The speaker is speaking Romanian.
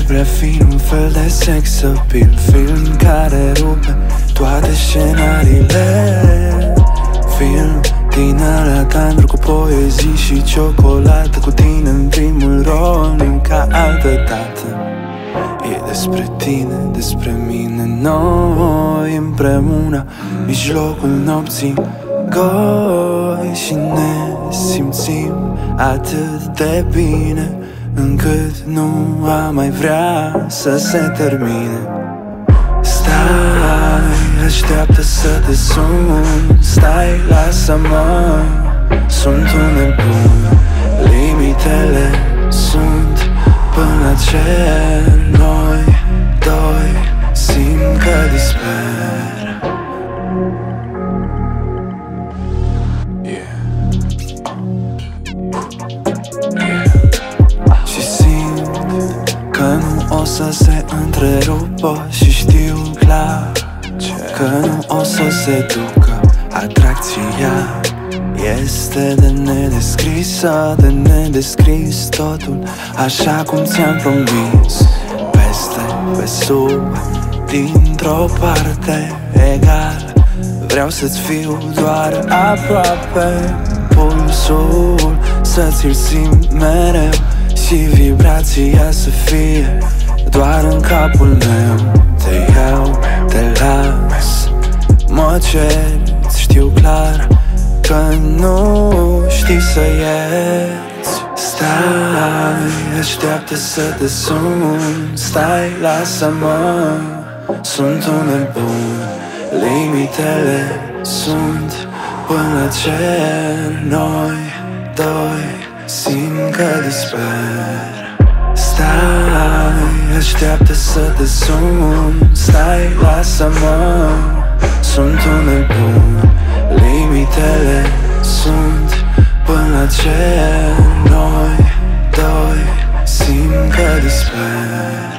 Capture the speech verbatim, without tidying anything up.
vrea fi un fel de sex appeal, film care rupe toate scenariile. Film din ăla tandru cu poezii și ciocolată, cu tine în primul rol, nu ca altă dată. E despre tine, despre mine, noi împreună, mijlocul nopții goi, și ne simțim atât de bine încât nu am mai vrea să se termine. Stai, așteaptă să te sun, stai, lasă-mă, sunt un nebun. Limitele sunt până la cer, noi doi simt că disper. Yeah. Yeah. Și simt că nu o să se întrerupă și știu clar că nu o să se ducă. Atracția este de nedescrisă, de nedescris totul, așa cum ți-am promis. Peste, pe sub, dintr-o parte egal, vreau să-ți fiu doar aproape. Pulsul să ți-l simt mereu și vibrația să fie doar în capul meu. Te iau, te las, mă ceri, știu clar că nu știi să ierți. Stai, așteaptă să te sun, stai, lasă-mă, sunt un nebun. Limitele sunt până la cer, noi doi simt că disper. Stai, așteaptă să te sun, stai, lasă-mă, sunt un nebun. Limitele sunt până la cer, noi doi simt că disper.